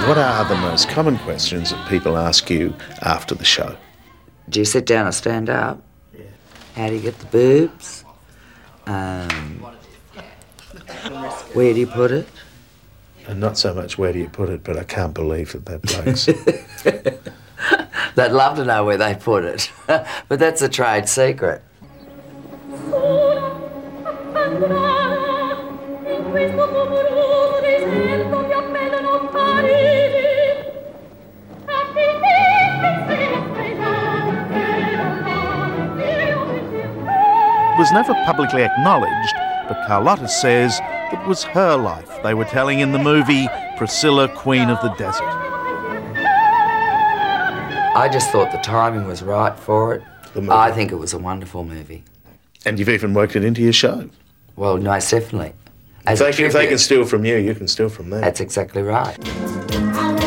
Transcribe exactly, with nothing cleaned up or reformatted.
What are the most common questions that people ask you after the show? Do you sit down or stand up? Yeah. How do you get the boobs? Um, where do you put it? And not so much where do you put it, but I can't believe that they're blokes. They'd love to know where they put it, but that's a trade secret. It was never publicly acknowledged, but Carlotta says it was her life they were telling in the movie Priscilla, Queen of the Desert. I just thought the timing was right for it. I think it was a wonderful movie. And you've even worked it into your show. Well, most definitely. If they, if they can steal from you, you can steal from them. That's exactly right.